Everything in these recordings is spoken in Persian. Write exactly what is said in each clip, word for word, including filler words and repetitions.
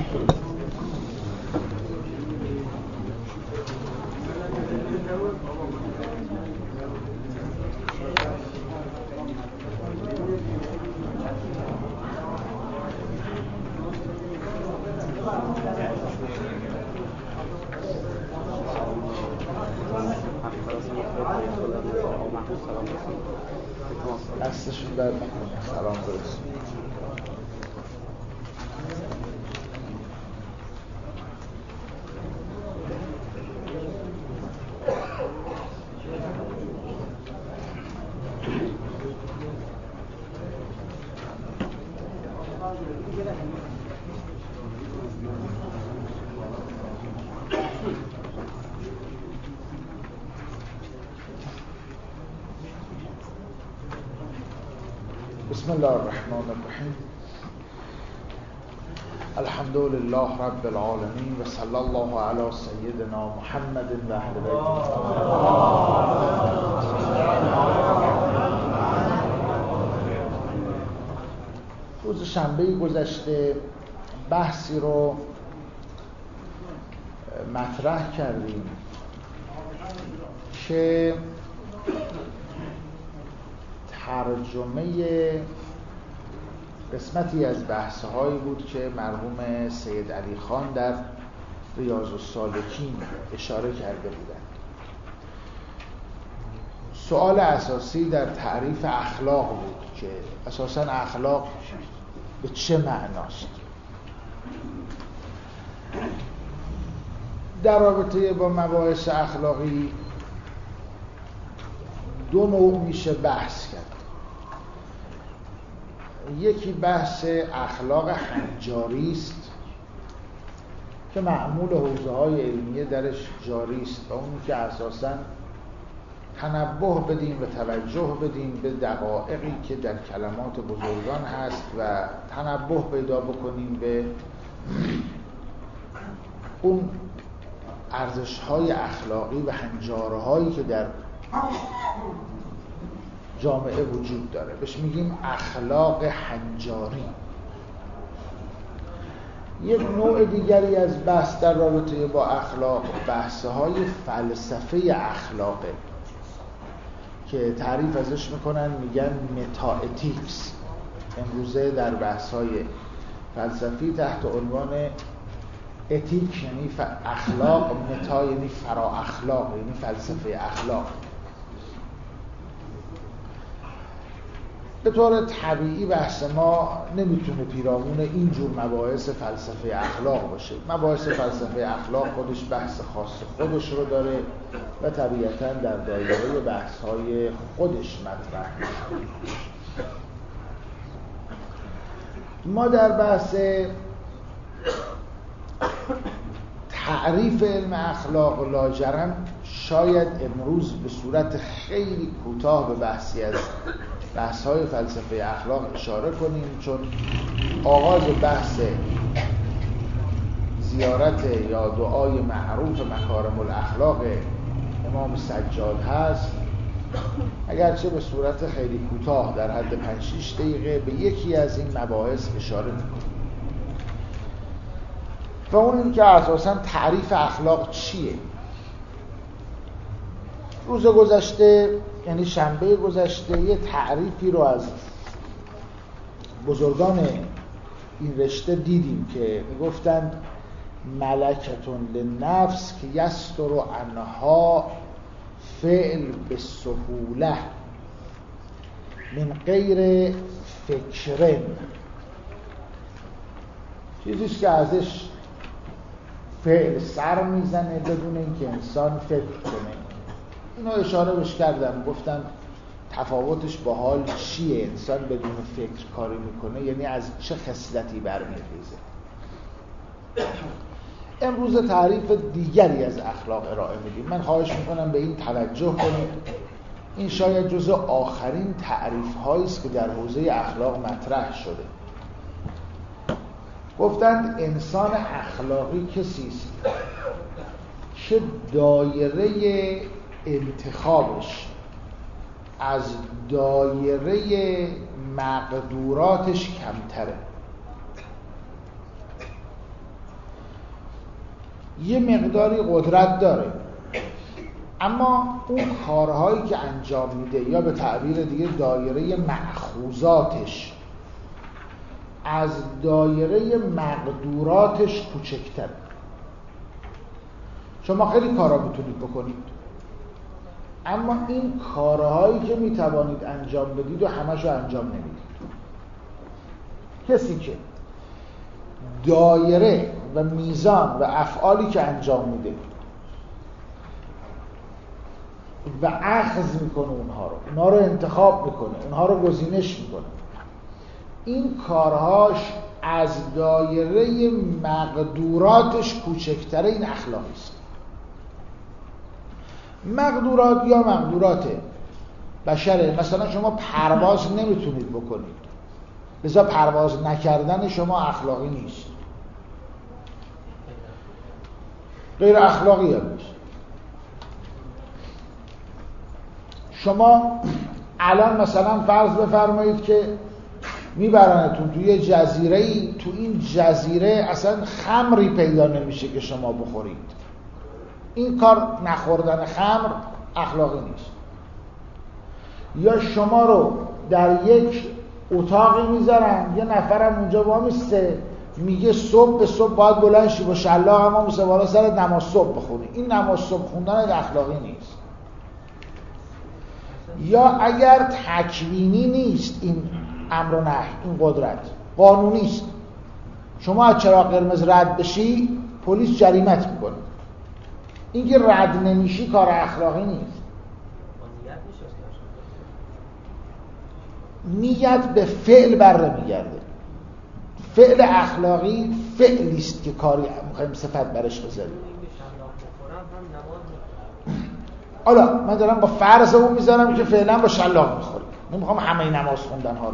دستشون درد نکنه. سلام برسون. بسم الله الرحمن الرحیم. الحمد لله رب العالمین و صلی الله علی سیدنا محمد و اهل بیته. روز شنبه گذشته بحثی رو مطرح کردیم که ترجمه قسمتی از بحث‌هایی بود که مرحوم سید علی خان در ریاض السالکین اشاره کرده بودند. سوال اساسی در تعریف اخلاق بود که اساساً اخلاق به چه معناست. در رابطه با مباحث اخلاقی دو نوع میشه بحث کرد. یکی بحث اخلاق هنجاری است که معمول حوزه‌های علمیه درش جاری است و اون که اساساً تنبه بدیم و توجه بدیم به دقایقی که در کلمات بزرگان هست و تنبه پیدا بکنیم به اون ارزش‌های اخلاقی و هنجارهایی که در جامعه وجود داره. بهش میگیم اخلاق هنجاری. یک نوع دیگری از بحث در رابطه با اخلاق بحث‌های فلسفه اخلاقه که تعریف ازش میکنن میگن متااتیکس. امروزه در بحث‌های فلسفی تحت عنوان اتیک یعنی اخلاق، متا یعنی فرا اخلاق یعنی فلسفه اخلاق. به طور طبیعی بحث ما نمیتونه پیرامون اینجور مباحث فلسفه اخلاق باشه. مباحث فلسفه اخلاق خودش بحث خاص خودش رو داره و طبیعتاً در دایره بحث‌های خودش مطرح میشه. ما در بحث تعریف علم اخلاق لاجرم شاید امروز به صورت خیلی کوتاه به بحثی از بحث‌های فلسفه اخلاق اشاره کنیم، چون آغاز بحث زیارت یا دعای معروف مکارم الاخلاق امام سجاد هست. اگرچه به صورت خیلی کوتاه در حد پنج شش دقیقه به یکی از این مباحث اشاره می‌کنیم و اون این که اساساً تعریف اخلاق چیه. روز گذشته یعنی شنبه گذشته یه تعریفی رو از بزرگان این رشته دیدیم که میگفتند ملکتون لنفس که یستر عنها فعل به سهوله من غیر فکرن. چیزیست که ازش فعل سر میزنه بدون اینکه انسان فکر کنه. اینو اشاره بهش کردم، گفتم تفاوتش با حال چیه؟ انسان بدون فکر کاری میکنه یعنی از چه خصلتی برمیخیزه. امروز تعریف دیگری از اخلاق ارائه میدیم. من خواهش میکنم به این توجه کنید. این شاید جزء آخرین تعریف هایی است که در حوزه اخلاق مطرح شده. گفتند انسان اخلاقی کسی است که دایره انتخابش از دایره مقدوراتش کمتره. یه مقداری قدرت داره، اما اون کارهایی که انجام میده یا به تعبیر دیگه دایره مأخوذاتش از دایره مقدوراتش کوچکتره. شما خیلی کارا میتونید بکنید، اما این کارهایی که میتوانید انجام بدید و همشو انجام نمیدید. کسی که دایره و میزان و افعالی که انجام میده و اخذ میکنه اونها رو اونها رو انتخاب میکنه، اونها رو گزینش میکنه، این کارهاش از دایره مقدوراتش کوچکتره، این اخلاقی است. مقدورات یا مقدورات بشره، مثلا شما پرواز نمیتونید بکنید، لذا پرواز نکردن شما اخلاقی نیست، غیر اخلاقی هم نیست. شما الان مثلا فرض بفرمایید که میبرنتون توی یه جزیره‌ای، تو این جزیره اصلا خمری پیدا نمیشه که شما بخورید. این کار نخوردن خمر اخلاقی نیست. یا شما رو در یک اتاقی میذارن، یه نفرم اونجا وامیسته میگه صبح به صبح باید بلند شی با شلاق امام سوارا سر نماز صبح بخونی. این نماز صبح خوندن اخلاقی نیست. یا اگر تکوینی نیست این امر و نهی، این قدرت قانونی است، شما از چراغ قرمز رد بشی پلیس جریمت میکنه. این که رد نمیشی کار اخلاقی نیست. نیت به فعل بر میگرده. فعل اخلاقی فعلی است که کاری میخوایم صفت برش بذاریم. حالا من دارم با فرض اون میذارم که فعلا با شلاق میخوریم، نمیخوام همه نماز خوندن ها رو.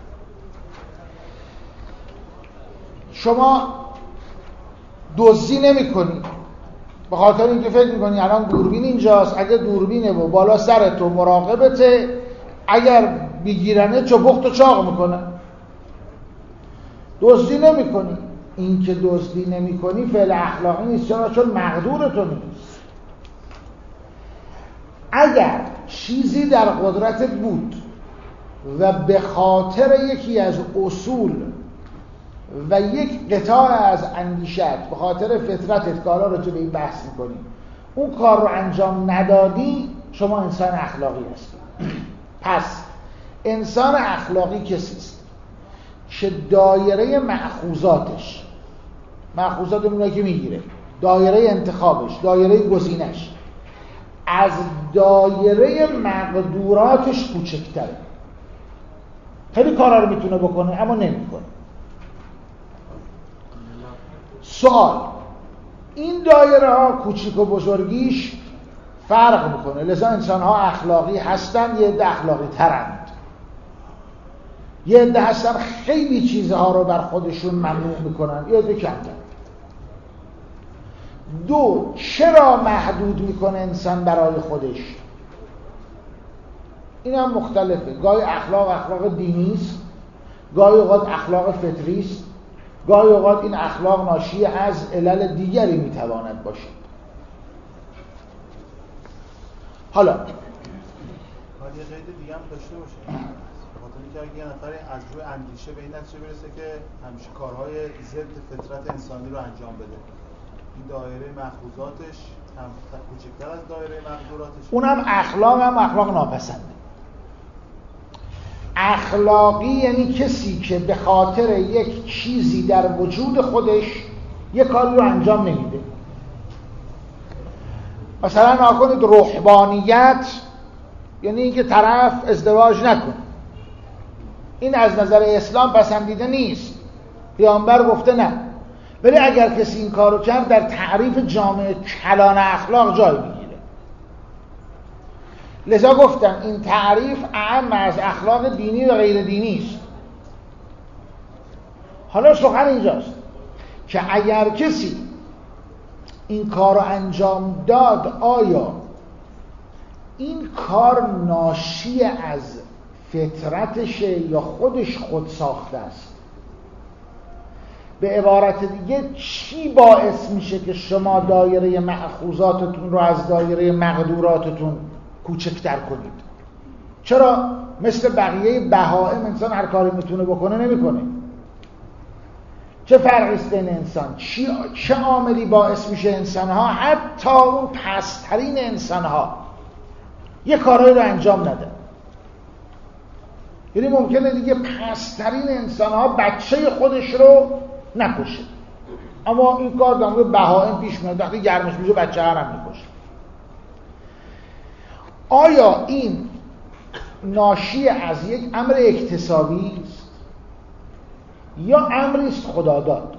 شما دزدی نمی‌کنی به خاطر اینکه فکر می‌کنی الان دوربین اینجاست، اگه دوربینه و بالا سرت و مراقبته، اگر بگیرنه چپخت و چاق میکنه. دزدی نمی‌کنی. این که دزدی نمی‌کنی فعل اخلاقی نیست، چرا؟ چون مقدور تو نیست. اگر چیزی در قدرتت بود و به خاطر یکی از اصول و یک قطاع از اندیشت به خاطر فطرتت کارا رو که به این بحث میکنی اون کار رو انجام ندادی، شما انسان اخلاقی هستی. پس انسان اخلاقی کسی است که دایره مأخوذاتش، مأخوذات اونایی که میگیره، دایره انتخابش، دایره گزینش از دایره مقدوراتش کوچکتره. خیلی کارا رو میتونه بکنه اما نمیکنه. سوال، این دایره ها کوچیک و بزرگیش فرق میکنه، لذا انسان ها اخلاقی هستن، یه عده اخلاقی ترند، یه عده هستن خیلی چیزها رو بر خودشون ممنوع میکنن، یه عده کمتر. دو، چرا محدود میکنه انسان برای خودش؟ این هم مختلفه. گاهی اخلاق اخلاق دینی است، گاهی اوقات اخلاق فطری است، گاهی اوقات این اخلاق ناشی از علل دیگری میتواند باشد. حالا یه قید دیگه هم داشته باشه، بخاطر اینکه اگه یه نفر از روی اندیشه به این نتیجه برسه که همیشه کارهای ضد فطرت انسانی رو انجام بده، این دایره مأخوذاتش هم کوچکتر از دایره مقدوراتش، اونم اخلاق هم اخلاق ناپسنده. اخلاقی یعنی کسی که به خاطر یک چیزی در وجود خودش یک کاری رو انجام نمیده. مثلا ناکنید رهبانیت یعنی اینکه طرف ازدواج نکنه، این از نظر اسلام پسندیده نیست، پیامبر گفته نه. ولی اگر کسی این کارو کرد در تعریف جامعه کلان اخلاق جای میگیره. لذا گفتم این تعریف اعم از اخلاق دینی و غیر دینی است. حالا سخن اینجاست که اگر کسی این کار رو انجام داد، آیا این کار ناشی از فطرتشه یا خودش خود ساخته است؟ به عبارت دیگه چی باعث میشه که شما دایره مأخوذاتتون رو از دایره مقدوراتتون کوچکتر کنید؟ چرا مثل بقیه بهائم انسان هر کاری میتونه بکنه نمیکنه؟ چه فرقی است بین انسان؟ چی چه عاملی باعث میشه انسان‌ها، حتی اون پست‌ترین انسان‌ها، یه کارهایی رو انجام ندن؟ یعنی ممکنه دیگه پست‌ترین انسان‌ها بچه خودش رو نکشه، اما این کار در مورد بهائم پیش میاد، وقتی گرمش میشه بچه هر هم میکشه. آیا این ناشی از یک امر اکتسابی است یا امری است خدا داد؟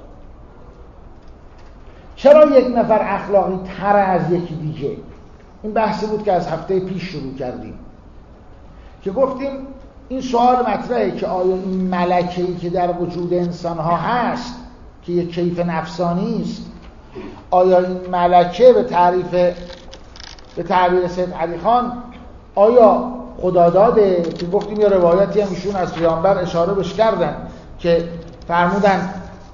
چرا یک نفر اخلاقی تر از یکی دیگه؟ این بحثی بود که از هفته پیش شروع کردیم که گفتیم این سوال مطرحه که آیا این ملکه‌ای که در وجود انسان‌ها هست که یک کیف نفسانی است، آیا این ملکه به تعریف به تعبیر سید علی خان آیا خدا داده؟ که گفتیم یه روایتی هم ایشون از پیامبر اشاره بهش کردن که فرمودن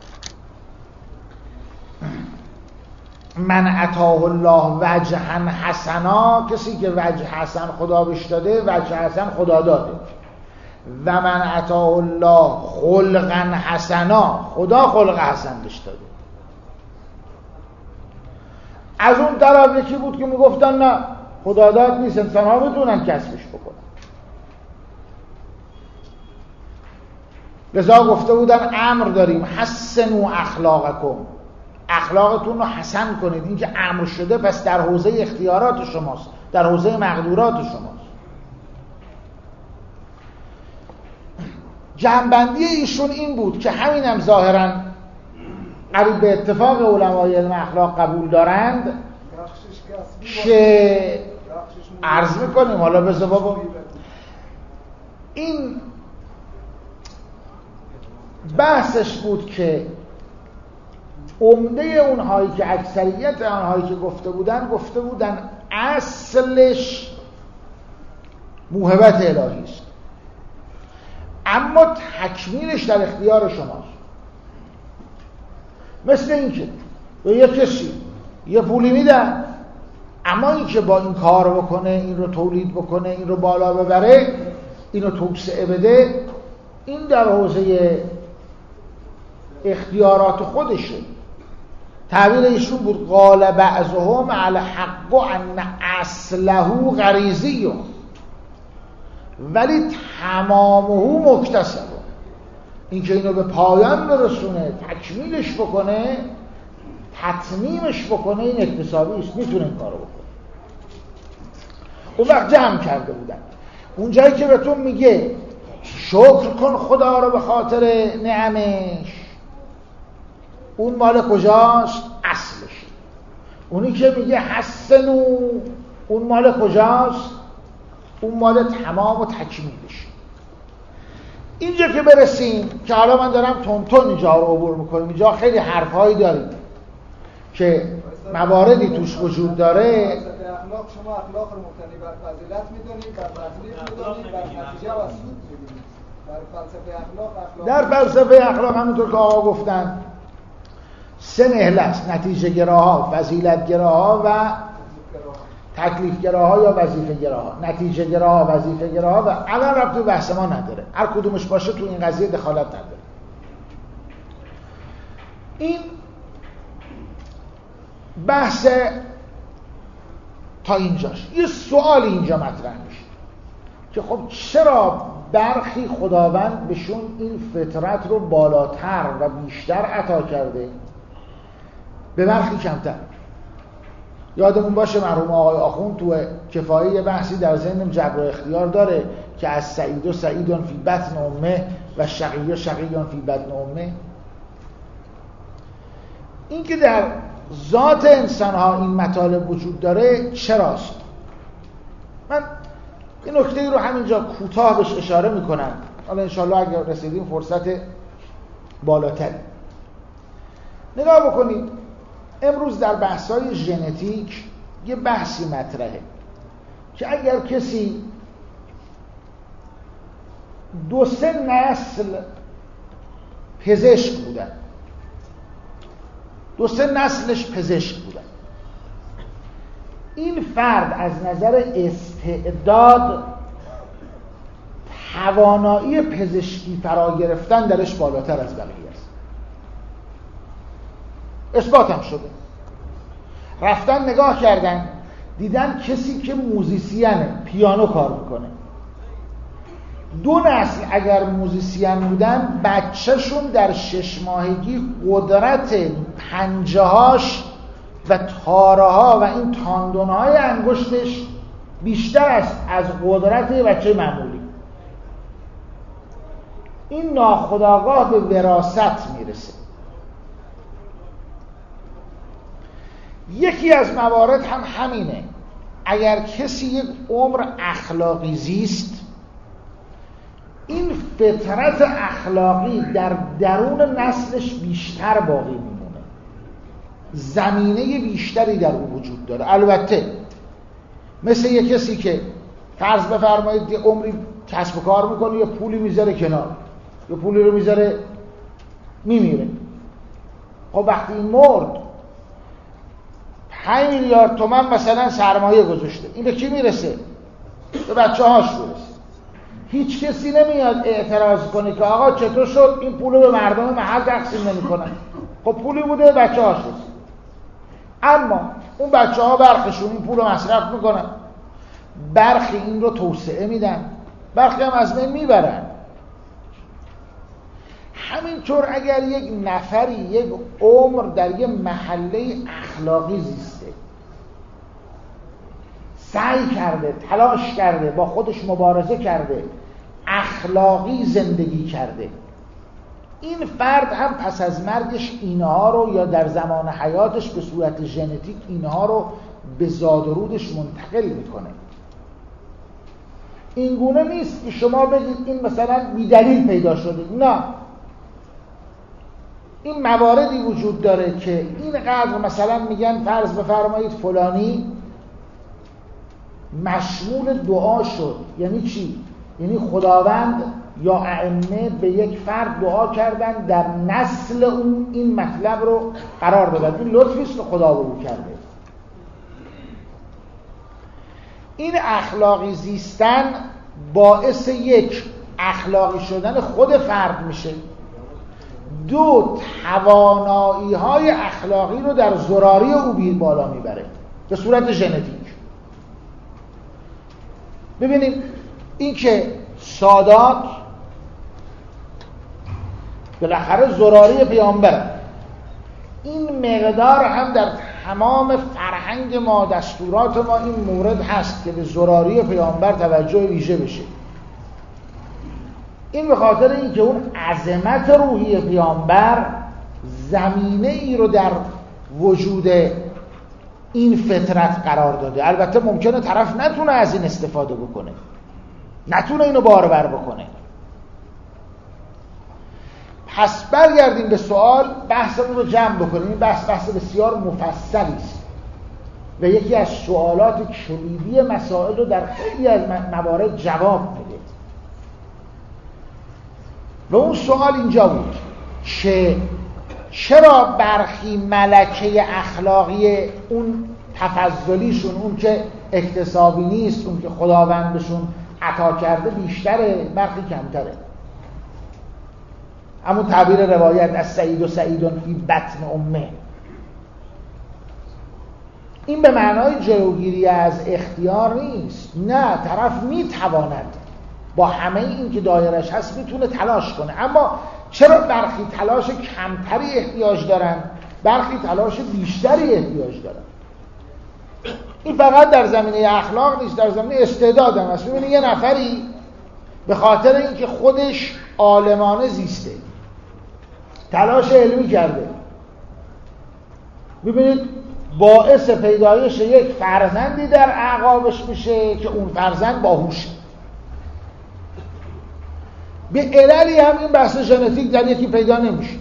من اتاه الله وجها حسنا، کسی که وجه حسن خدا بهش داده وجه حسن خدا داده، و من اتاه الله خلقا حسنا، خدا خلق حسن بهش داده. از اون طرف یکی بود که میگفتن نه خدا داد نیست، انسان ها میتونن کسبش بکنن. لذا گفته بودن امر داریم حسنوا اخلاقکم، اخلاقتون رو حسن کنید. این که امر شده پس در حوزه اختیارات شماست، در حوزه مقدورات شماست. جنبندی ایشون این بود که همینم ظاهراً قریب به اتفاق علمای علم اخلاق قبول دارند که عرض میکنیم حالا بذار بابا این بحثش بود که عمده اونهایی که اکثریت اونهایی که گفته بودن گفته بودن اصلش موهبت الهی است، اما تکمیلش در اختیار شماست. مثل این که به یک کسی یه پولی میدن، اما این که با این کار بکنه، این رو تولید بکنه، این رو بالا ببره، این رو توسعه بده، این در حوزه اختیارات خودشه. تعبیر ایشون بود قال بعضهم علی حق ان اصله غریزی ولی تمامه مکتسب. این که اینو به پایان برسونه، تکمیلش بکنه، تتمیمش بکنه، این اکتسابی است، میتونه این کارو بکنه. اون وقت جمع کرده بودن. اون جایی که بهتون میگه شکر کن خدا رو به خاطر نعمش، اون مال کجاست؟ اصلش. اونی که میگه حسنو، اون مال کجاست؟ اون مال تمام و تکمیلش. اینجا که برسیم که حالا من دارم تون تون اینجا رو عبور میکنم، اینجا خیلی حرفهایی داریم که مواردی توش وجود داره. اخلاق شما اخلاق رو مبتنی بر فضیلت میدونید، بر فضیلت میدونید، بر نتیجه و سود میدونید. در فلسفه اخلاق اخلاق در فلسفه اخلاق همونطور که آقا گفتن سه نهله است: نتیجه گراها، فضیلت گراها و تکلیف گراها یا وظیفه گراها. نتیجه گراها، وظیفه گراها و الان ربطی به بحث ما نداره، هر کدومش باشه تو این قضیه دخالت نداره. این بحث تا اینجاش. یه سوال اینجا مطرح میشه که خب چرا برخی خداوند بهشون این فطرت رو بالاتر و بیشتر عطا کرده، به برخی کمتر؟ یادمون باشه مرحوم آقای آخوند تو کفایه یه بحثی در ذهنم جبر و اختیار داره که از سعید و سعیدون فی بطن امه و شقی و شقیون فی بطن امه. این که در ذات انسان ها این مطالب وجود داره چراست؟ من این نکته رو همینجا کوتاه بهش اشاره میکنم، حالا انشالله اگر رسیدیم فرصت بالاتری. نگاه بکنید امروز در بحث‌های ژنتیک یه بحثی مطرحه که اگر کسی دو سه نسل پزشک بودن دو سه نسلش پزشک بودن. این فرد از نظر استعداد توانایی پزشکی فرا گرفتن درش بالاتر از بقیه است. اثبات هم شده. رفتن نگاه کردن دیدن کسی که موزیسینه، پیانو کار میکنه، دو نسل اگر موزیسین بودن بچهشون در شش ماهگی قدرت پنجه‌هاش و تاره‌ها و این تاندون‌های انگشتش بیشتر است از قدرت بچه معمولی. این ناخودآگاه به وراثت میرسه. یکی از موارد هم همینه. اگر کسی یک عمر اخلاقی زیست، این فطرت اخلاقی در درون نسلش بیشتر باقی میمونه، زمینه بیشتری در او وجود داره. البته مثل یک کسی که فرض بفرمایید یه عمری کسب و کار میکنه، یه پولی میذاره کنار، یه پولی رو میذاره میمیره. خب وقتی این مرد پنج میلیارد تومان مثلا سرمایه گذاشته، این به کی میرسه؟ به بچه هاش میرسه. هیچ کسی نمیاد اعتراض کنه که آقا چطور شد این پولو به مردم محل تقسیم نمیکنن؟ خب پولی بوده به بچه هاش رسید. اما اون بچه ها برخشون این پولو مصرف میکنن، برخی این رو توسعه میدن، برخی هم از بین میبرن. همینطور اگر یک نفری یک عمر در یک محله اخلاقی زیسته، سعی کرده، تلاش کرده، با خودش مبارزه کرده، اخلاقی زندگی کرده، این فرد هم پس از مرگش اینها رو یا در زمان حیاتش به صورت ژنتیک اینها رو به زاد و رودش منتقل میکنه. این گونه نیست که شما بگید این مثلا بی‌دلیل پیدا شده. نه، این مواردی وجود داره که اینقدر مثلا میگن فرض بفرمایید فلانی مشمول دعا شد. یعنی چی؟ یعنی خداوند یا ائمه به یک فرد دعا کردن در نسل اون این مطلب رو قرار بدن. این لطفی است که خدا به او کرده. این اخلاقی زیستن باعث یک اخلاقی شدن خود فرد میشه، دو توانایی های اخلاقی رو در زراری او بیر بالا میبره به صورت ژنتیک. ببینید این که سادات بالاخره زراری پیامبر، این مقدار هم در تمام فرهنگ ما، دستورات ما این مورد هست که به زراری پیامبر توجه ویژه بشه. این به خاطر اینکه اون عظمت روحی پیامبر زمینه ای رو در وجود این فطرت قرار داده. البته ممکنه طرف نتونه از این استفاده بکنه، نتونه اینو بارور بکنه. پس برگردیم به سوال، بحثمون رو جمع بکنیم. این بحث بحث بسیار مفصلی است و یکی از سوالات کلیدی مسائل رو در خیلی از موارد جواب میده. و اون سوال اینجا بود که چرا برخی ملکه اخلاقی اون تفضلیشون، اون که اکتسابی نیست، اون که خداوند بهشون عطا کرده بیشتره، برخی کمتره. همون تعبیر روایت از سعید و سعیدون فی بطن امه، این به معنای جلوگیری از اختیار نیست. نه، طرف میتواند با همه این که دایرش هست میتونه تلاش کنه، اما چرا برخی تلاش کمتری احتیاج دارن، برخی تلاش بیشتری احتیاج دارن؟ این فقط در زمینه اخلاق نیست، در زمینه استعداد هم هست. ببینید یه نفری به خاطر اینکه خودش عالمانه زیسته، تلاش علمی کرده، ببینید باعث پیدایش یک فرزندی در اعقابش میشه که اون فرزند باهوشه. به عللی هم این بحث ژنتیک در یکی پیدا نمیشه.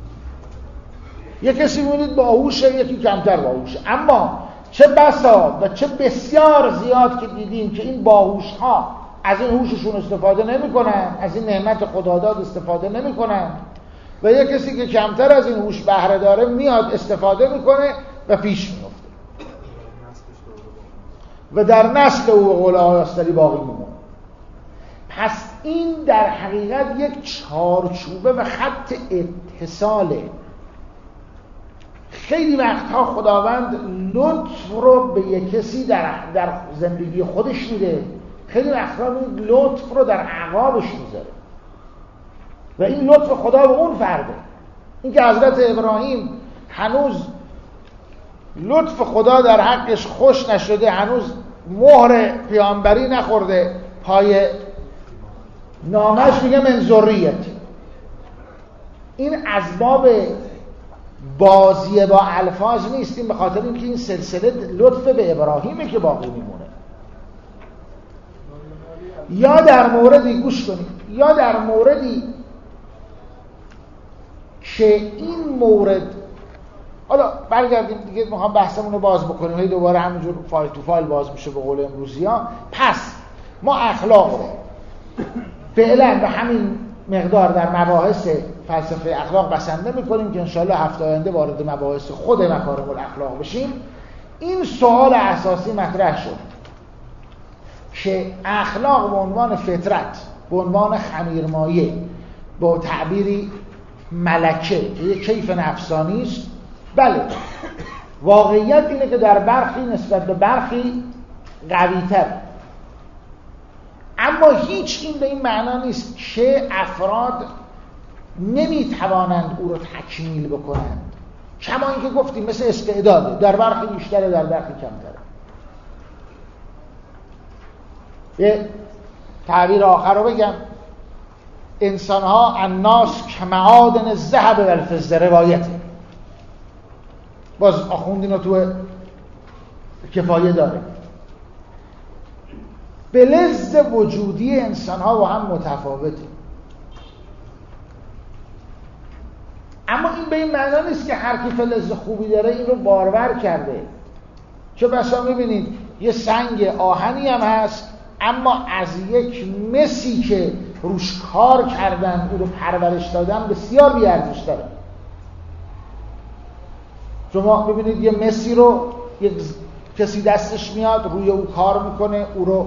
یک کسی میبینید باهوشه، یکی کمتر باهوشه. اما چه بسا و چه بسیار زیاد که دیدیم که این باهوش ها از این هوششون استفاده نمی کنن، از این نعمت خداداد استفاده نمی کنن، و یک کسی که کمتر از این هوش بهره داره میاد استفاده میکنه و پیش میفته و در نسل او به قول آقای آستری باقی میمونه. پس این در حقیقت یک چارچوبه و خط اتصاله. خیلی وقتها خداوند لطف رو به یک کسی در, در زندگی خودش میده، خیلی وقتها این لطف رو در اعقابش میذاره و این لطف خدا به اون فرده. این که حضرت ابراهیم هنوز لطف خدا در حقش خوش نشده، هنوز مهر پیامبری نخورده، پای نامش میگه من ذریتی. این اسباب بازی با الفاظ نیست، این به خاطر اینکه این سلسله لطف به ابراهیمه که باقی میمونه. یا در موردی گوش کنید، یا در موردی که این مورد، حالا برگردیم دیگه میخوام بحثمون رو باز بکنیم، هی دوباره همینجور فایل تو فایل باز میشه به قول امروزی ها. پس ما اخلاق رو فعلا به همین مقدار در مباحث فلسفه اخلاق بسنده میکنیم که انشالله هفته آینده وارد مباحث خود مکارم الاخلاق بشیم. این سوال اساسی مطرح شد که اخلاق به عنوان فطرت، به عنوان خمیرمایه، با تعبیری ملکه که یک کیف نفسانی است، بله واقعیت اینه که در برخی نسبت به برخی قوی‌تر، اما هیچ این به این معنا نیست که افراد نمیتوانند او رو تکمیل بکنند. کما اینکه گفتیم مثل استعداده، در برخی بیشتره در برخی کمتره. یه تعبیر آخر رو بگم، انسان ها الناس کمعادن الذهب و الفضه، روایته، باز آخوند اینو تو کفایه داره. به لذت وجودی انسان ها با هم متفاوته، اما این به این معنا نیست که هر کی فلز خوبی داره این رو بارور کرده. چون بسا میبینید یه سنگ آهنی هم هست اما از یک مسی که روش کار کردن او رو پرورش دادن بسیار بی‌ارزش داره. شما ببینید یه مسی رو یک کسی دستش میاد روی او کار میکنه، او رو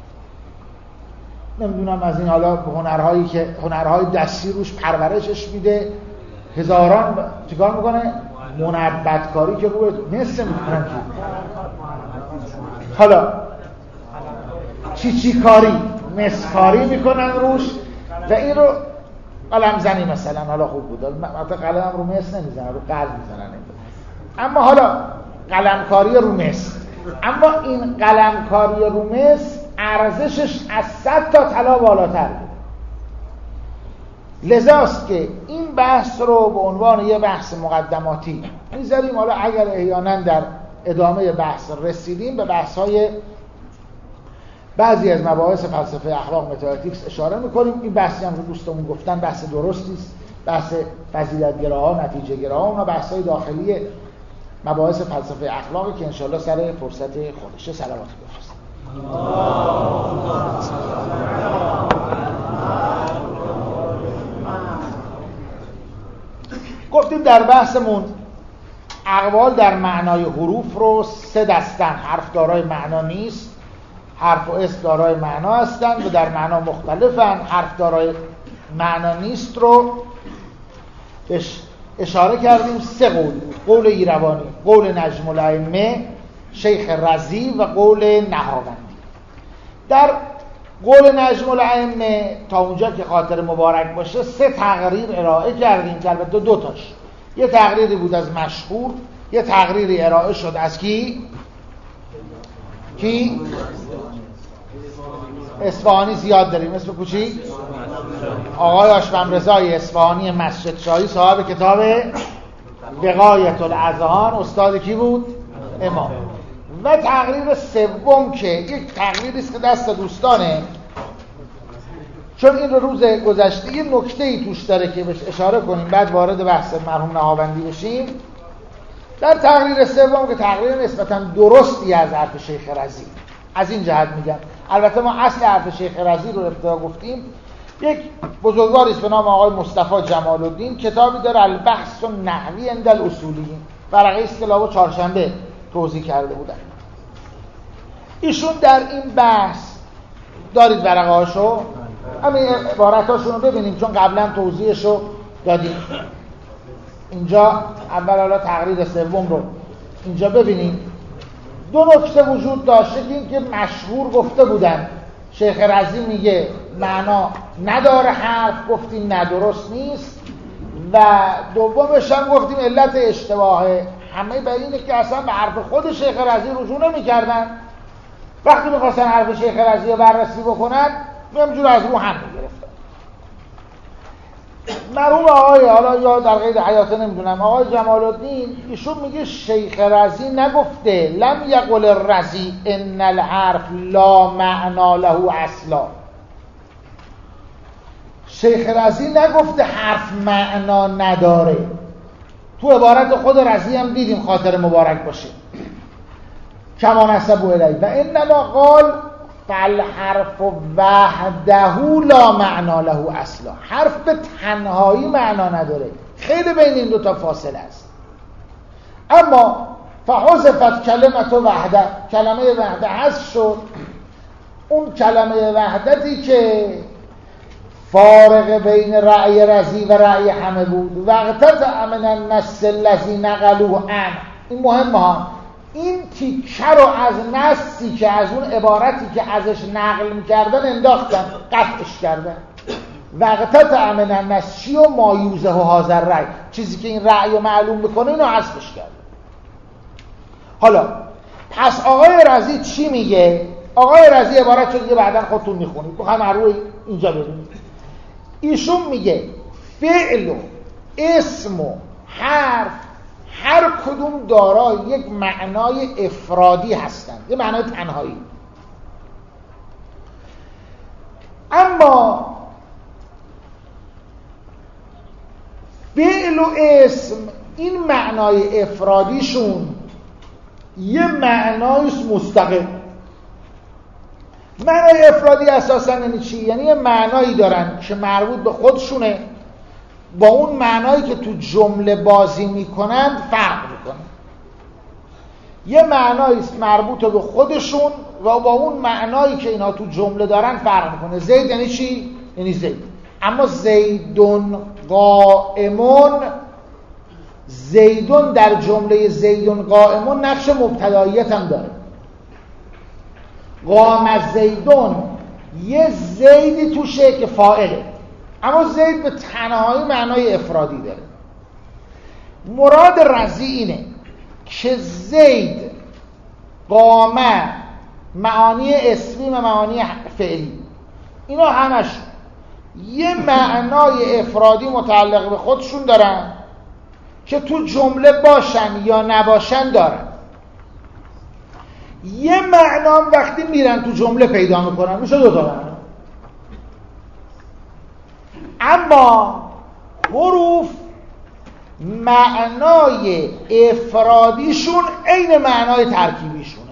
نمیدونم از این حالا هنرهایی که هنرهای دستی روش پرورشش میده، هزاران ب... چیکار میکنه؟ منبتکاری که روی مس میکنن، حالا چی چی کاری، مسکاری میکنن روش و این رو قلم زنی مثلا، حالا خوب بود حتی قلم رو مس نمیزنن، رو قلب میزنن، اما حالا قلمکاری رو مس، اما این قلمکاری رو مس ارزشش از صد تا طلا بالاتر بود. لذاست که این بحث رو به عنوان یه بحث مقدماتی میذاریم. حالا اگر احیانا در ادامه بحث رسیدیم به بحث‌های بعضی از مباحث فلسفه اخلاق متااتیکس اشاره میکنیم. این بحثی هم رو دوستمون گفتن بحث درستی است، بحث فضیلت‌گراها، نتیجه‌گراها، اونا بحث‌های داخلی مباحث فلسفه اخلاقی که انشالله سر فرصت خودشه. صلوات بفرستید. گفتیم در بحثمون اقوال در معنای حروف رو سه دستن: حرف دارای معنا نیست، حرف و اسم دارای معنا هستند و در معنا مختلفن. حرف دارای معنا نیست رو بهش اشاره کردیم. سه قول: قول ایروانی، قول نجم الائمه شیخ رضی و قول نهاوندی. در قول نجم الائمه تا اونجا که خاطر مبارک باشه سه تقریر ارائه کردیم که البته دو تاش، یه تقریری بود از مشهور، یه تقریری ارائه شد از کی؟ کی؟ اصفهانی زیاد داریم. اسم کوچیک آقای هاشم رضای اصفهانی مسجد شاهی، صاحب کتاب وقایت الاذهان، استاد کی بود؟ امام. و تقریر سوم که یک تقریری است که دست دوستانه، چون این رو روز گذشته یه نکته‌ای توش داره که بهش اشاره کنیم بعد وارد بحث مرحوم نهاوندی بشیم. در تقریر سوم که تقریر نسبتاً درستی از حرف شیخ رضی، از این جهت میگم، البته ما اصل حرف شیخ رضی رو ابتدا گفتیم، یک بزرگواری است به نام آقای مصطفی جمال الدین، کتابی داره البحث النحوی عند الاصولیین، ورقه اصطلاح چهارشنبه توضیح کرده بودن. ایشون در این بحث دارید ورقه هاشو، همین عبارت هاشون رو ببینیم چون قبلا توضیحشو دادیم. اینجا اول حالا تقریر سوم رو اینجا ببینیم. دو نکته وجود داشته که این که مشهور گفته بودن، شیخ رضی میگه معنا نداره حرف، گفتیم ندرست نیست، و دومش هم گفتیم علت اشتباهه همه بر اینه که اصلا به حرف خود شیخ رضی رجوع نمی‌کردن، وقتی می‌خواستن حرف شیخ رضی رو بررسی بکنن همینجور از رو هم می‌گرفتن. مرحوم آقای حالا یا در قید حیاته نمیدونم آقای جمال الدین ایشون میگه شیخ رضی نگفته لم یقل الرضی ان الحرف لا معنا له اصلا. شیخ رضی نگفته حرف معنا نداره. تو عبارت خود رضی هم دیدیم، خاطر مبارک باشه، کما نسبوا الیه و انما قال فالحرف وحده لا معنا له اصلا. حرف به تنهایی معنا نداره، خیلی بین این دوتا فاصله است. اما فحذفت کلمت وحده، کلمه وحده حذف شد. اون کلمه وحدتی که فارق بین رأی رضی و رأی همه بود، وقتت من النص الذی نقلوه عن، این مهمه ها، این تیکه رو از نصی که از اون عبارتی که ازش نقل میکردن انداختن، قطعش کردن. وقتت من النص چی و مایوزه و حاضر رأی، چیزی که این رأی رو معلوم بکنه اینو حذفش کردن. حالا پس آقای رضی چی میگه؟ آقای رضی عبارت شد که بعداً خودتون میخونید، بخوایم روی اینجا ببینید. ایشون میگه فعل و اسم و حرف هر کدوم دارای یک معنای افرادی هستند، یک معنای تنهایی. اما فعل و اسم این معنای افرادیشون یه معنایش مستقل. معنای افرادی اساساً یعنی چی؟ یعنی یه معنایی دارن که مربوط به خودشونه، با اون معنایی که تو جمله بازی میکنن فرق میکنه. یه معنایی مربوط به خودشون و با اون معنایی که اینا تو جمله دارن فرق میکنه. زید یعنی چی؟ یعنی زید. اما زیدون قائمون، زیدون در جمله زیدون قائمون نقش مبتداییت هم داره. قام زیدون یه زیدی توشه که فاعله، اما زید به تنهایی معنای افرادی داره. مراد رضی اینه که زید قامه معانی اسمی و معانی فعلی، اینا همش یه معنای افرادی متعلق به خودشون دارن که تو جمله باشن یا نباشن دارن. یه معنام وقتی میرن تو جمله پیدا میکنن، میشه دو تا معنا. اما حروف معنای افرادیشون عین معنای ترکیبیشونه.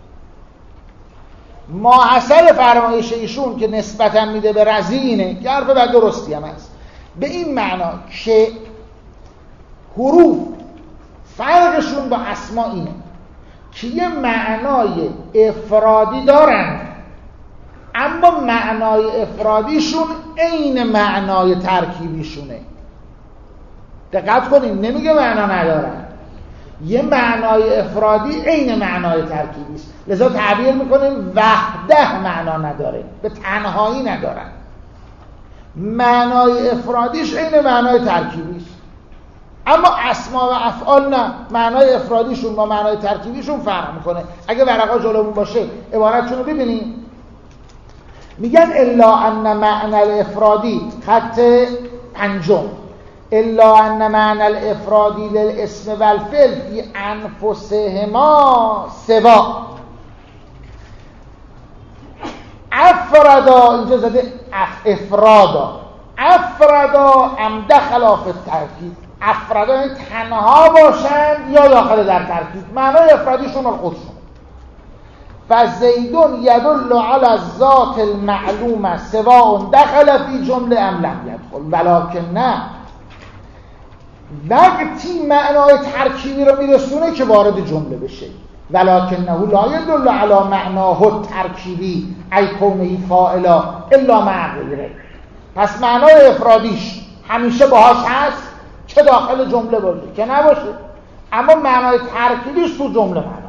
ماحصل فرمایش ایشون که نسبتا میده به رضی اینه که حرف بد درستی هم هست، به این معنا که حروف فرقشون با اسما اینه که یه معنای افرادی دارن، اما معنای افرادیشون عین معنای ترکیبیشونه. دقت کنیم، نمیگه معنا ندارن، یه معنای افرادی عین معنای ترکیبی است. لذا تعبیر میکنیم وحده معنا نداره، به تنهایی ندارن. معنای افرادیش عین معنای ترکیبی است، اما اسما و افعال نه، معنای افرادیشون با معنای ترکیبیشون فرق میکنه. اگه ورقا جلومون باشه عبارتشون رو ببینیم. میگن الا ان معنی الافرادی، خط پنجم، الا ان معنی الافرادی للاسم والفعل فی انفسهما سوا. افرادا، اینجا زده افرادا، افرادا ام دخلا فی الترکیب. افرادا یعنی تنها باشند یا داخل در ترکیب، معنای افرادیشون رو خودشون. فزیدون یدل علی الذات المعلومه سواء دخل فی جمله ام لم یدخل، ولکن نه وقتی معنای ترکیبی رو میرسونه که وارد جمله بشه، ولکنه لا یدل علی معناه ترکیبی ای کونه فاعلا الا مع غیره. پس معنای افرادیش همیشه باهاش هست چه داخل جمله باشه که نباشه، اما معنای ترکیبیش تو جمله معناش.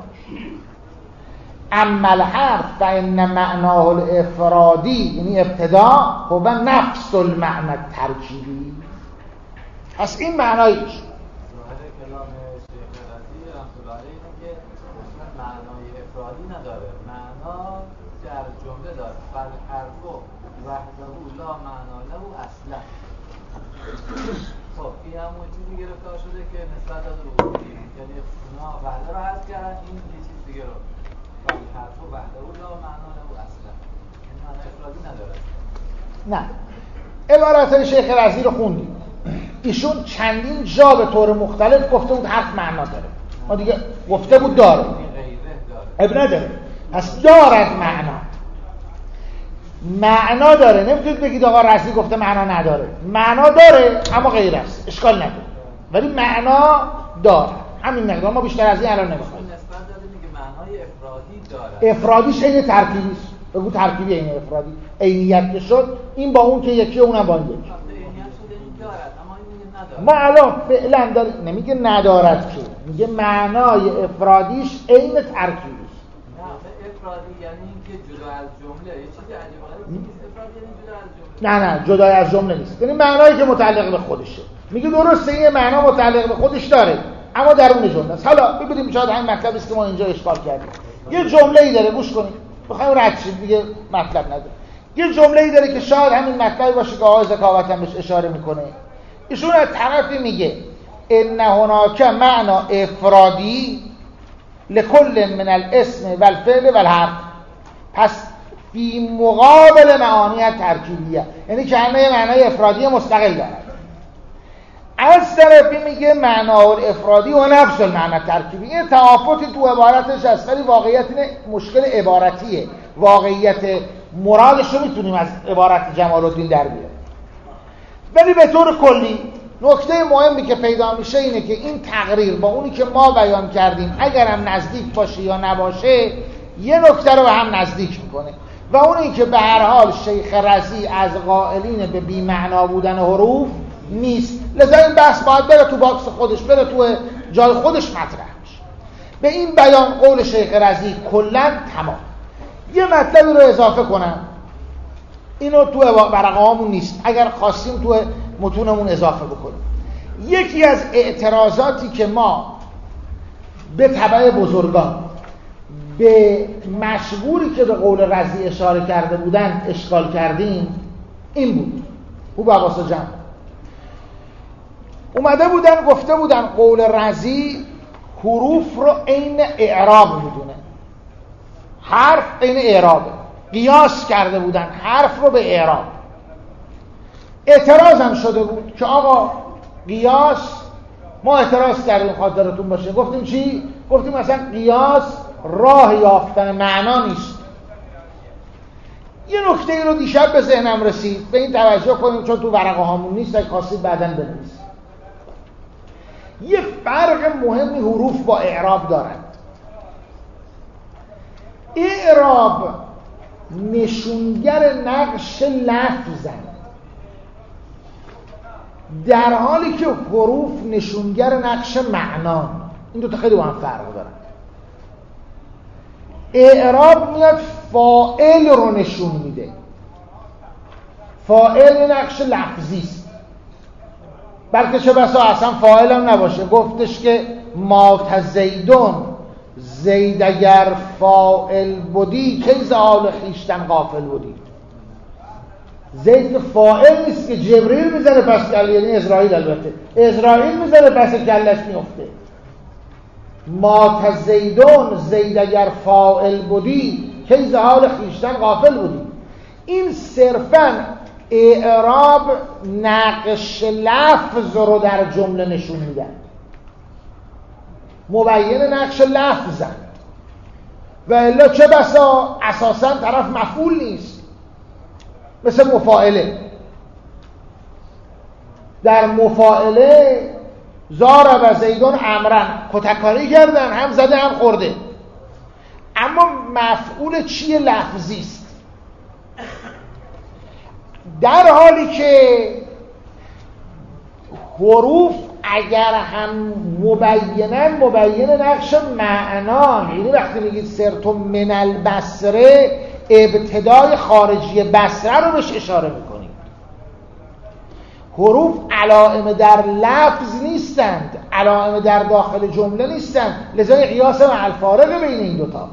اما الحرف فان معناه الافرادی یعنی ابتدا هو نفس المعنى ترکیبی. پس این معنایش کلام شیخ رضی رحمة الله علیه اینه که معنای افرادی نداره، معنا در جمله داره. فالحرف وحده لا معنا له اصلا. خب این همون چیزی گرفتار شده که نسبت داده به اصولی، یعنی اونا وحده رو حذف کردن، این یه چیز دیگه رو فالحرف وحده لا معنا له اصلا، این معنای افرادی نداره. نه، عبارت شیخ رضی رو خوندیم، ایشون چندین جا به طور مختلف گفته بود حرف معنا داره، ما دیگه گفته بود داره، اب نداره، پس دارد معنا، معنا داره. نمیتونید بگید آقا رضی گفته معنا نداره، معنا داره اما غیر است، اشکال نداره، ولی معنا داره. همین مقدار، ما بیشتر از این الان نمیخوایم. نسبت داده میگه معنای افرادی داره، افرادیش عین ترکیبی است، بگو ترکیبی عین افرادی، عینیت که شد این با اون که یکی اونم با این یکی. ما الان فعلا داریم نمیگه ندارد که، میگه معنای افرادیش عین ترکیبیش. نه افرادی یعنی اینکه جدا از جمله، یه چیزی عجیبه غریبه نیست. افرادی یعنی جدا از جمله. نه نه جدا از جمله نیست، یعنی معنایی که متعلق به خودشه. میگه درسته این معنا متعلق به خودش داره اما درون جمله است. حالا ببینیم شاید همین مطلبی است که ما اینجا اشکال کردیم. یه جمله‌ای داره، گوش کنید، بخوایم رد شید دیگه مطلب نداره. یه جمله‌ای داره که شاید همین مطلبی باشه که آقای ذکاوت هم بهش اشاره میکنه. ایشون از طرفی میگه ان هناک معنا افرادی لکل من الاسم والفعل والحرف، پس فی مقابل معانی ترکیبیه، یعنی که همه معنای افرادی مستقل دارد. از طرفی میگه معنا الافرادی و نفس المعنی ترکیبی. این تفاوتی تو عبارتش هست، ولی واقعیت اینه مشکل عبارتیه، واقعیت مرادش رو میتونیم از عبارت جمال الدین در بیاریم. ولی به طور کلی نکته مهمی که پیدا میشه اینه که این تقریر با اونی که ما بیان کردیم اگر هم نزدیک باشه یا نباشه یه نکته رو به هم نزدیک میکنه و اون این که به هر حال شیخ رضی از قائلین به بی معنا بودن حروف نیست، لذا این بحث باید بره تو باکس خودش، بره تو جای خودش مطرح میشه. به این بیان قول شیخ رضی کلا تمام. یه مطلبی رو اضافه کنم، اینو تو ورقه هامون نیست، اگر خواستیم تو متونمون اضافه بکنیم. یکی از اعتراضاتی که ما به تبع بزرگان به مشهوری که به قول رضی اشاره کرده بودن اشکال کردیم این بود. او باباسا جمع اومده بودن گفته بودن قول رضی حروف رو عین اعراب میدونه، حرف عین اعرابه، قیاس کرده بودن حرف رو به اعراب. اعتراض هم شده بود که آقا قیاس، ما اعتراض کردیم خاطرتون باشه، گفتیم چی؟ گفتیم مثلا قیاس راه یافتن معنا نیست. یه نکته ای رو دیشب به ذهنم رسید، به این توجه کنیم چون تو ورقه هامون نیست، اگه خواستید بعداً بنویسید. یه فرق مهمی حروف با اعراب دارند. اعراب نشونگر نقش لفظند، در حالی که حروف نشونگر نقش معنان. این دو تا خیلی با هم فرق دارن. اعراب میاد فاعل رو نشون میده، فاعل نقش لفظی است، بلکه چه بسا اصلا فاعل هم نباشه. گفتش که مات زیدون، زید اگر فاعل بودی کی ز حال خویشتن غافل بودی. زید فاعل نیست که جبریل میزنه پس کله، یعنی اسرائیل، البته اسرائیل میزنه پس کلش میفته. مات زیدون، زید اگر فاعل بودی کی ز حال خویشتن غافل بودی. این صرفاً اعراب نقش لفظ رو در جمله نشون میدن، مبین نقش لفظن، و الا چه بسا اساسا طرف مفعول نیست، مثل مفاعله. در مفاعله ضرب زیدون امرن، کتککاری کردن، هم زده هم خورده، اما مفعول چیه؟ لفظی است. در حالی که حروف اگر هم مبینن مبین نقش معنا، یعنی وقتی میگید سرتو من البصره ابتدای خارجی بصره رو بهش اشاره میکنید. حروف علائم در لفظ نیستند، علائم در داخل جمله نیستند، لذا قیاس مع الفارق بین این دوتا.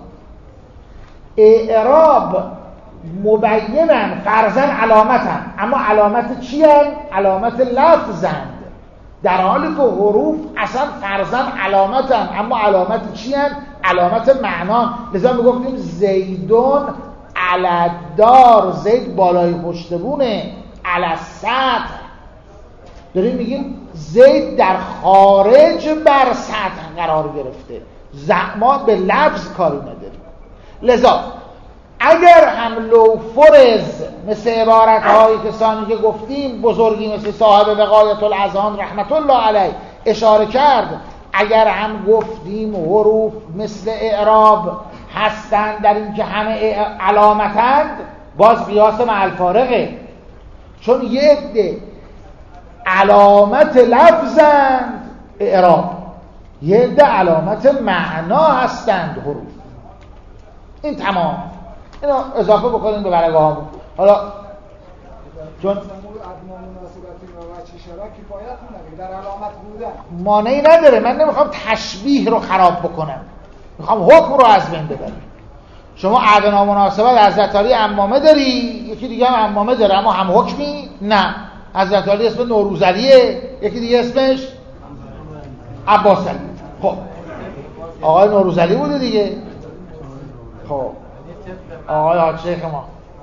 اعراب مبینن فرضاً علامتن، اما علامت چی هن؟ علامت لفظند، در حالی که حروف اصلا فرضاً علامتن، اما علامت چی هن؟ علامت معنا. لذا میگفتیم زیدون علدار، زید بالای پشتبونه، علسطح، داریم میگیم زید در خارج بر سطح قرار گرفته، ما به لفظ کاری نداریم. لذا اگر هم لو فرض مثل عبارت های کسانی که گفتیم بزرگی مثل صاحب وقایت الاذهان رحمت الله علیه اشاره کرد، اگر هم گفتیم حروف مثل اعراب هستند در این که همه علامتند، باز قیاس مع الفارقه، چون یه عده علامت لفظند اعراب، یه عده علامت معنا هستند حروف. این تمام. اینا اضافه بکنیم به برگه هامون. حالا چون در علامت بودن مانعی نداره، من نمیخوام تشبیه رو خراب بکنم، میخوام حکم رو از بین ببرم. شما ادنا مناسبت حضرت علی عمامه داری، یکی دیگه هم عمامه داره اما هم حکمی؟ نه. حضرت علی اسم نوروزعلیه، یکی دیگه اسمش عباس علی. خب آقای نوروزعلی بوده دیگه. خب آقای حاج شیخ ما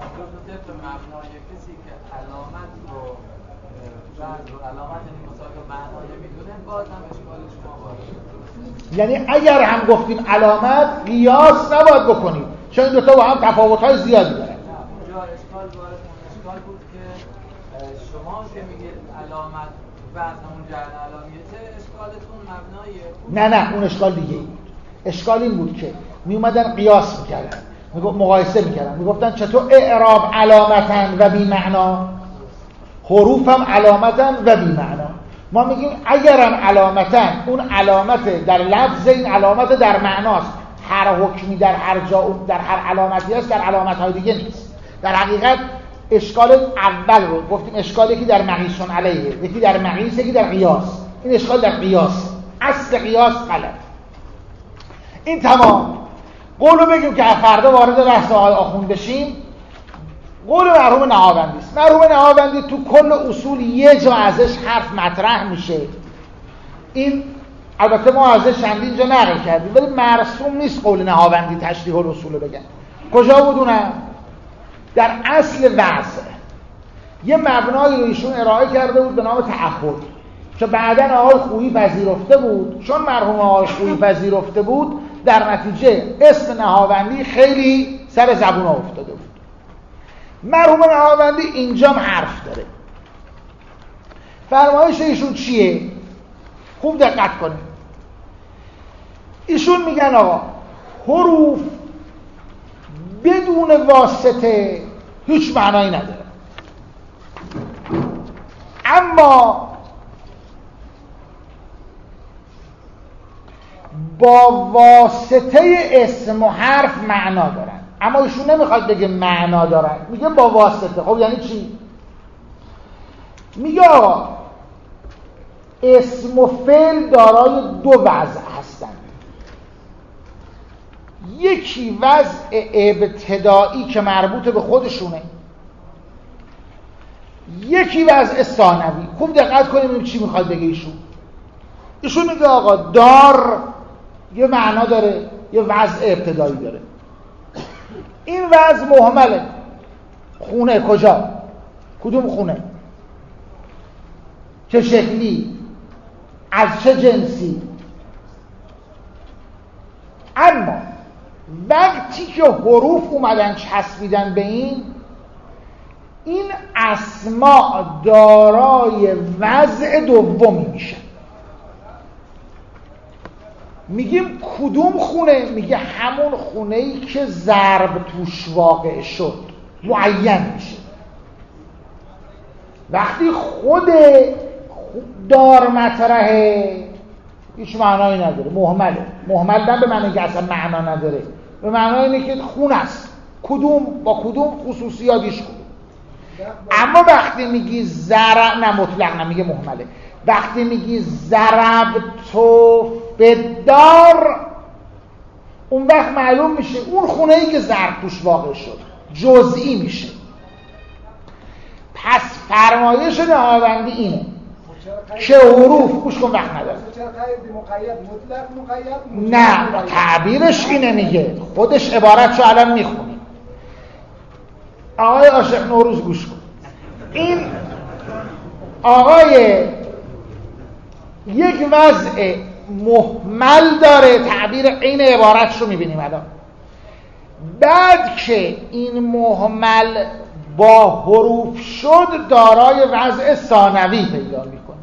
مبنای کسی که علامت رو بعد رو علامت مساوی معنای میدونه، باز هم اشکال شما وارد. یعنی اگر هم گفتیم علامت قیاس نباید بکنیم، چون این دوتا با هم تفاوت‌های زیادی دارن. اونجا اشکال وارد اشکال بود که شما که میگید علامت بعد همون جعل علامیته، اشکالتون مبنای نه نه اون اشکال دیگه بود. اشکال این بود که می اومدن قیاس میکردن، میگفت مقایسه میکردن، میگفتن چطور اعراب علامتن و بی معنا، حروف هم علامتن و بی معنا. ما میگیم اگرم علامتن، اون علامت در لفظ، این علامت در معناست. هر حکمی در هر جا در هر علامتی هست، در علامت‌های دیگه نیست. در حقیقت اشکال اول رو گفتیم، اشکال یکی در مقیسون علیه، یکی در مقیس، یکی در قیاس. این اشکال در قیاس، اصل قیاس غلط. این تمام. قولو بگیم که فردا وارد بحث آقای آخوند بشیم. قول مرحوم نهاوندی است. مرحوم نهاوندی تو کل اصول یه جا ازش حرف مطرح میشه. این البته ما ازش چندین جا نقل کردیم، ولی مرسوم نیست قول نهاوندی تشریح الاصول رو بگن. کجا بودونم؟ در اصل وضع یه مبنایی رو ایشون ارائه کرده بود به نام تعهد، که بعداً آقای خویی پذیرفته بود. چون مرحوم آقای خویی پذیرفته بود، در نتیجه اسم نهاوندی خیلی سر زبون افتاده بود. مرحوم نهاوندی اینجا هم حرف داره. فرمایش ایشون چیه؟ خوب دقت کنید. ایشون میگن آقا حروف بدون واسطه هیچ معنایی نداره، اما با واسطه اسم و حرف معنا دارن. اما ایشون نمیخواد بگه معنا دارن، میگه با واسطه. خب یعنی چی؟ میگه آقا اسم و فعل دارای دو وضع هستند. یکی وضع ابتدایی که مربوط به خودشونه، یکی وضع ثانوی. خوب دقت کنیم ببینیم چی میخواد بگه ایشون. ایشون میگه آقا دار یه معنا داره، یه وضع ابتدایی داره. این وضع مهمله. خونه کجا؟ کدوم خونه؟ چه شکلی؟ از چه جنسی؟ اما وقتی که حروف اومدن چسبیدن به این این اسماء دارای وضع دومی میشن. میگیم کدوم خونه؟ میگه همون خونه‌ای که ضرب توش واقع شد معین میشه. وقتی خود دار مطرحه هیچ معنایی نداره، مهمله. مهمل نه به معنی که اصلا معنا نداره، به معنی اینه که خون است، کدوم با کدوم خصوصیاتش کدوم. اما وقتی میگی ضرب، نه مطلق نمیگه، مهمله. وقتی میگی ضرب تو بدار، اون وقت معلوم میشه اون خونه‌ای که ضرب توش واقع شد جزئی میشه. پس فرمایش نهاوندی اینه که حروف گوش کن وقت نداره. نه تعبیرش اینه، میگه خودش عبارتشو الان میخونیم. آقای عاشق نوروز گوش کن. این آقای یک وضع مهمل داره، تعبیر عین عبارتش رو میبینیم الان. بعد که این مهمل با حروف شد دارای وضع ثانوی پیدا میکنه.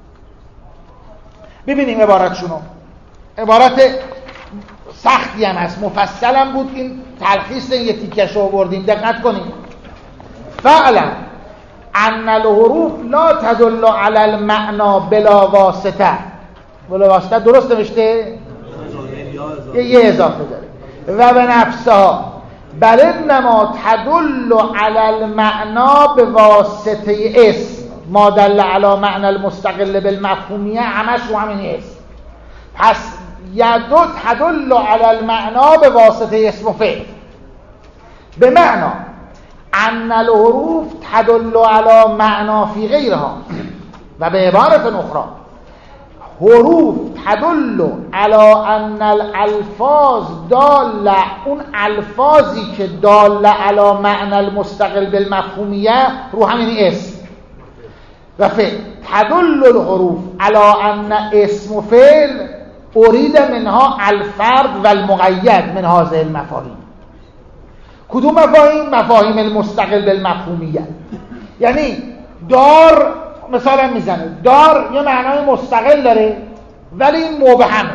ببینیم عبارتشونو. عبارت سختی هم هست، مفصل هم بود، این تلخیص یه تیکش رو آوردیم، دقت کنیم. فعلا ان الحروف لا تدل علی المعنا بلا واسطه. بلا واسطه درست نوشته؟ یه یه اضافه داره. و به نفسها بل انما تدل علی المعنا به واسطه اسم. ما دل علی معنی المستقل بالمفهومیه همش رو همین اسم. پس یدو تدل علی المعنا به واسطه اسم و فعل، به معنا ان الحروف تدل علی معنا فی غیرها. و به عبارت اخرى حروف تدل علی ان الالفاظ دال، اون الفاظی که دال علی معنی المستقل بالمفهومیه رو همین اسم و فعل. تدل الحروف علی ان اسم و فعل ارید منها الفرد و المقید من هذه المفاهیم. کدوم مفاهیم؟ مفاهیم المستقل بالمفهومیه. یعنی دار مثلا میزنه، دار یه معنای مستقل داره ولی این مبهمه،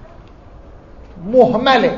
مهمله.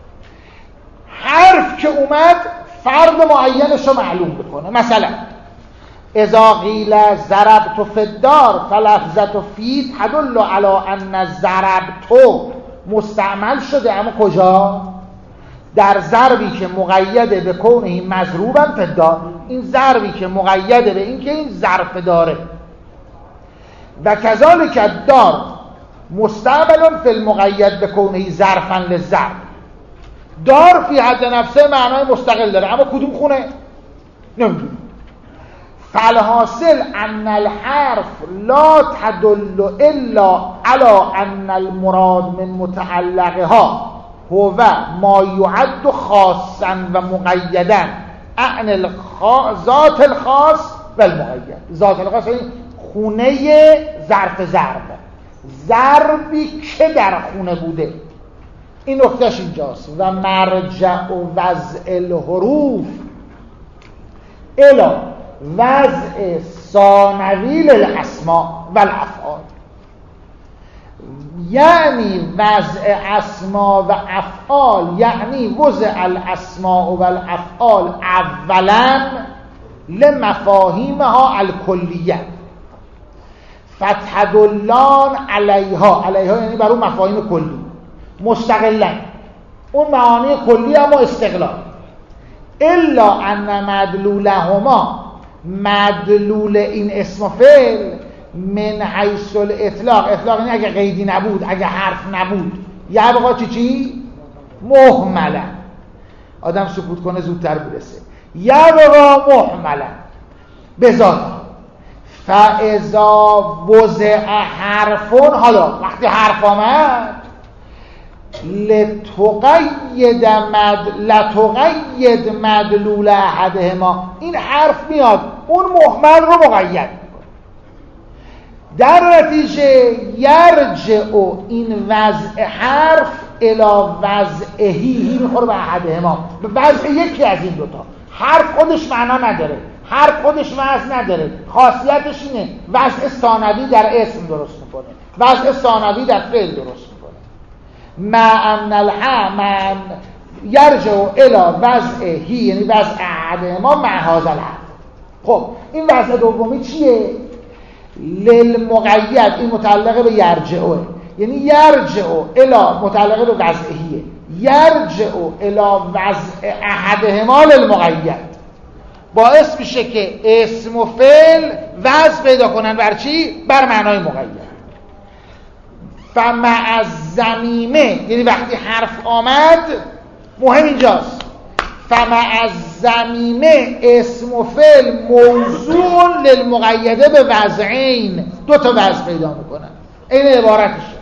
حرف که اومد فرد معینش رو معلوم بکنه. مثلا اذا قیل ضربت فی الدار فلفظت فی تدل علی ان ضربت مستعمل شده، اما کجا؟ در ضربی که مقیده به کونه مضروبا فی الدار. این ضربی که مقیده به این که این ظرف داره. و کذالک الدار مستعمل فی المقید به کونه ظرفا للضرب. دار فی حد نفسه معنای مستقل داره، اما کدوم خونه؟ نمیدونیم. فالحاصل ان الحرف لا تدل الا على ان المراد من متعلقها هو ما يعد خاصا و مقیدا عن الخا... ذات الخاص و المقید. ذات الخاص این خونه ظرف ضرب، ضربی که در خونه بوده. این نکتهش اینجاست. و مرجع و وضع الحروف الی وضع ثانوی للاسماء و الافعال. یعنی وضع اسما و افعال، یعنی وضع الاسماء و الافعال اولا لمفاهیمها الکلیه فتدلان علیها. علیها یعنی بر اون مفاهیم کلی مستقلا، اون معانی کلی اما استقلال. الا ان مدلولهما، مدلول این اسم و فعل من حیث الاطلاق، اطلاق یعنی اگه قیدی نبود، اگه حرف نبود، یبقا چی چی؟ محملا. آدم سکوت کنه زودتر برسه. یبقا محملا بذات. فاذا وضع حرفون، حالا وقتی حرف آمد لتقید مد لتقید مدلول احدهما، این حرف میاد اون محمل رو مقید میکنه. در نتیجه یرجع این وضع حرف الی وضعهی میخوره به احدهما، به وضع یکی از این دوتا. حرف خودش معنا نداره، حرف خودش وضع نداره، خاصیتش اینه وضع ثانوی در اسم درست میکنه، وضع ثانوی در فعل درست میکنه. مع الح من یرجع الی وضعهی، یعنی وضع احدهما مع هذا الحرف. خب این وضع دومی چیه؟ للمقید، این متعلقه به یرجعه، یعنی یرجع الی متعلقه به وضعهیه، یرجع الی وضع احدهما للمقید، باعث میشه که اسم و فعل وضع پیدا کنن بر چی؟ بر معنای مقید. فمع الضمیمه، یعنی وقتی حرف آمد، مهم اینجاست، فمع الضمیمه اسم و فعل موضوع للمقیده به وضعین، دو تا وضع پیدا میکنن. این عبارتشه.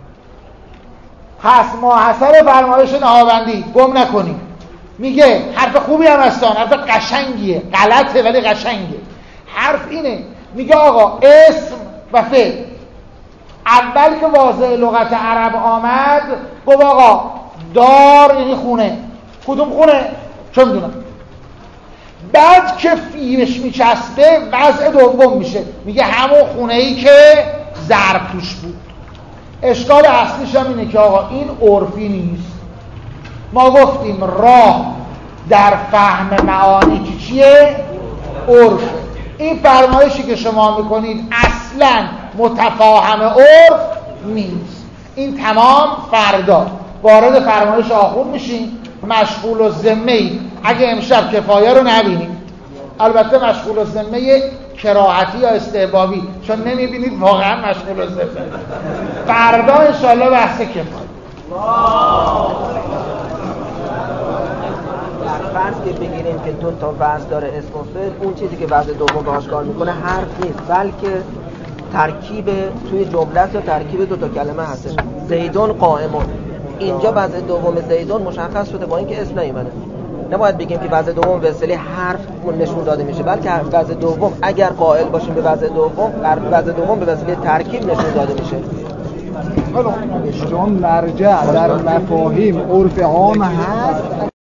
پس ماحصل فرمایش نهاوندی گم نکنیم، میگه حرف خوبی هم هستان، حرف قشنگیه، غلطه ولی قشنگه. حرف اینه، میگه آقا اسم و فعل، اول که واضح لغت عرب آمد گفت آقا دار یعنی خونه، کدوم خونه؟ چون دونم. بعد که فیش میچسبه وضع دوم میشه، میگه همون خونه ای که ضرب توش بود. اشکال اصلیش هم اینه که آقا این عرفی نیست. ما گفتیم راه در فهم معانی که چیه؟ عرف. این فرمایشی که شما میکنید اصلا متفاهم عرف نیست. این تمام فردا وارد فرمایش آخوند میشین، مشغول الذمه. اگه امشب کفایه رو نبینیم، البته مشغول الذمه کراهتی یا استحبابی، چون نمیبینید واقعا مشغول الذمه. فردا انشالله بحث کفایه. فرض که بگیریم که دو تا وضع داره اسم و فعل، اون چیزی که وضع دوم باهاش کار میکنه حرف نیست، بلکه ترکیب توی جمله است یا ترکیب دو تا کلمه هستش. زیدون قائمون، اینجا وضع دوم زیدون مشخص شده با اینکه اسم نیومده. نباید بگیم که وضع دوم به اصطلاح حرف نشون داده میشه، بلکه وضع دوم اگر قائل باشیم به وضع دوم، وضع دوم به اصطلاح ترکیب نشون داده میشه. چون مرجع در مفاهیم عرف عام هست.